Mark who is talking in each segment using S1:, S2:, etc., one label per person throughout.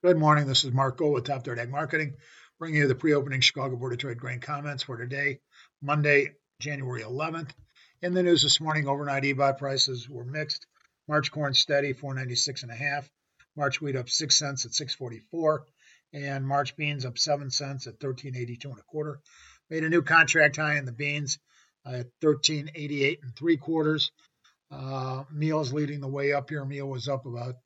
S1: Good morning. This is Mark Gold with Top Third Ag Marketing, bringing you the pre-opening Chicago Board of Trade grain comments for today, Monday, January 11th. In the news this morning, overnight EBOT prices were mixed. March corn steady, 496.5. March wheat up 6 cents at 644, and March beans up 7 cents at 1382 and a quarter. Made a new contract high in the beans at 1388 and 3/4. Meal's leading the way up here. Meal was up about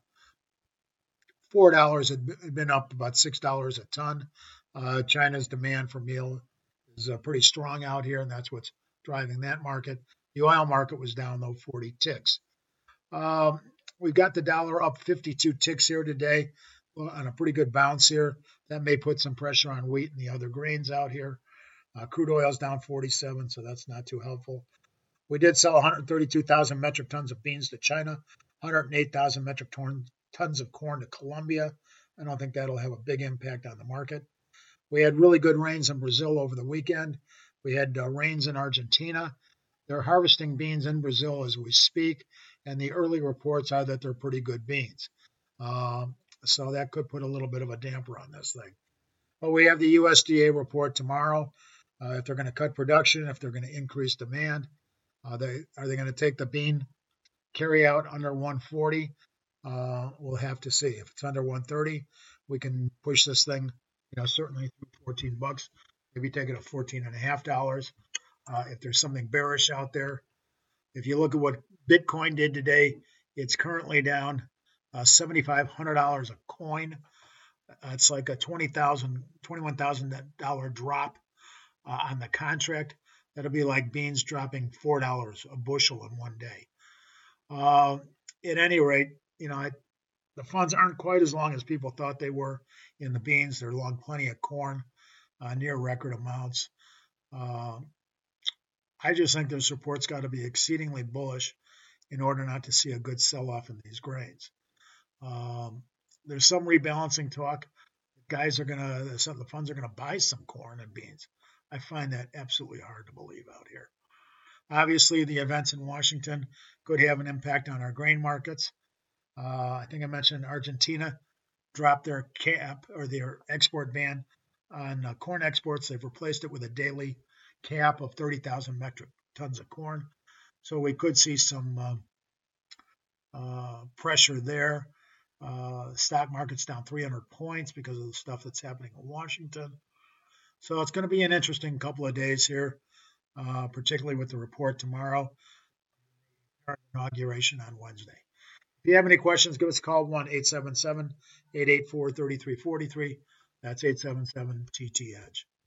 S1: $4, had been up about $6 a ton. China's demand for meal is pretty strong out here, and that's what's driving that market. The oil market was down, though, 40 ticks. We've got the dollar up 52 ticks here today on a pretty good bounce here. That may put some pressure on wheat and the other grains out here. Crude oil's down 47, so that's not too helpful. We did sell 132,000 metric tons of beans to China, 108,000 metric tons of corn to Colombia. I don't think that'll have a big impact on the market. We had really good rains in Brazil over the weekend. We had rains in Argentina. They're harvesting beans in Brazil as we speak, and the early reports are that they're pretty good beans. So that could put a little bit of a damper on this thing. But we have the USDA report tomorrow. If they're going to cut production, if they're going to increase demand, are they going to take the bean carry out under 140? We'll have to see. If it's under 130, we can push this thing, certainly through $14, maybe take it at $14.50. If there's something bearish out there, if you look at what Bitcoin did today, it's currently down $7,500 a coin. It's like a $21,000 drop on the contract. That'll be like beans dropping $4 a bushel in one day. At any rate, the funds aren't quite as long as people thought they were in the beans. They're long plenty of corn, near record amounts. I just think this report's got to be exceedingly bullish in order not to see a good sell-off in these grains. There's some rebalancing talk. The funds are going to buy some corn and beans. I find that absolutely hard to believe out here. Obviously, the events in Washington could have an impact on our grain markets. I think I mentioned Argentina dropped their cap or their export ban on corn exports. They've replaced it with a daily cap of 30,000 metric tons of corn. So we could see some pressure there. Stock market's down 300 points because of the stuff that's happening in Washington. So it's going to be an interesting couple of days here, particularly with the report tomorrow, inauguration on Wednesday. If you have any questions, give us a call, 1-877-884-3343. That's 877-TT-EDGE.